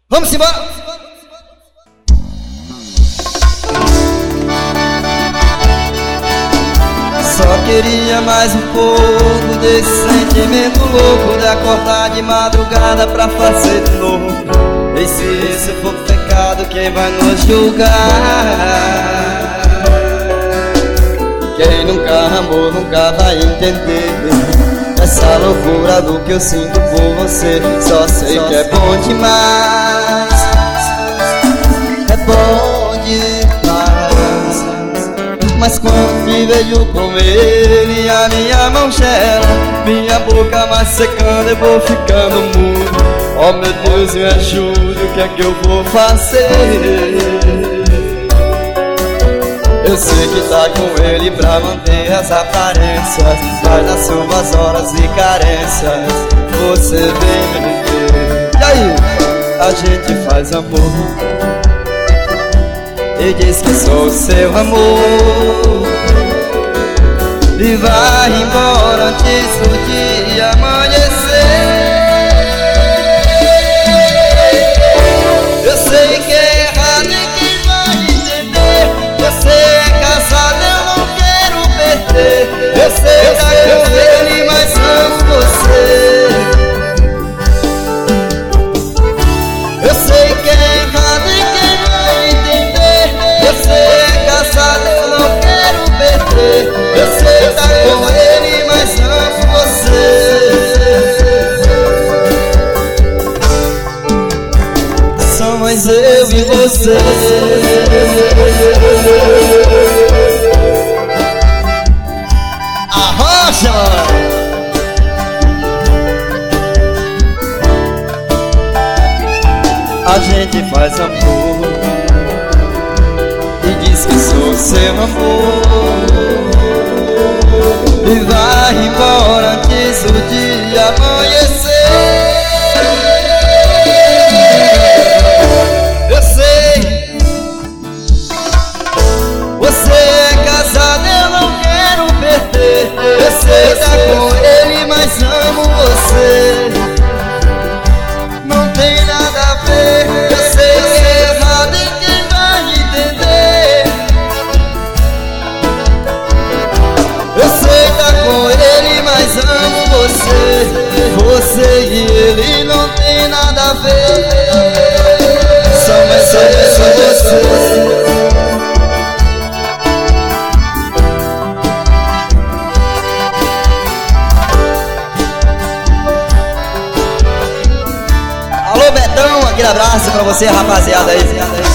Vamos embora! Só queria mais um pouco desse sentimento louco de acordar de madrugada pra fazer de novo. E se isso for pecado, quem vai nos julgar? Quem nunca amou nunca vai entender essa loucura do que eu sinto por você. Só sei que é bom demais, é bom demais. Mas quando me vejo com ele, a minha mão gela, minha boca vai secando, eu vou ficando mudo. Oh meu Deus, me ajude, o que é que eu vou fazer? Eu sei que tá com ele pra manter as aparências, mas nas suas horas e carências você vem me ver. E aí, a gente faz amor e diz que sou o seu amor, e vai embora antes do dia amanhecer. Eu sei que é errado e quem vai entender. Você é casado, eu não quero perder. Eu sei que tá com ele, mas amo você. Eu sei que é errado e quem vai entender. Você é casado, eu não quero perder. Eu sei que tá com ele, mas amo você. Somos eu e você. Arrocha! A gente faz amor e diz que sou seu amor, e vai embora antes do dia amanhecer. Eu sei, você é casado, eu não quero perder. Eu sei que tá com ele, mas amo você. Não tem nada a ver. Eu sei que é errado e quem vai entender. Eu sei que tá com ele, mas amo você. Você e ele não tem nada a ver. Somos eu e você. Alô Betão, aquele abraço pra você, rapaziada aí.